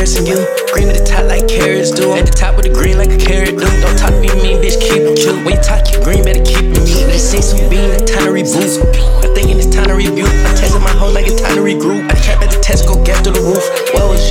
embarrassing you. Green at the top like carrots do. At the top with the green like a carrot do. Don't talk to me mean, bitch, keep it cute. When you talk you green, better keep it mute. They seen some bean, it's time to reboot. I'm thinking it's time to rebuke. I'm testing my hoe like it's time to regroup. I trap at the Tesco, gap through the roof. What was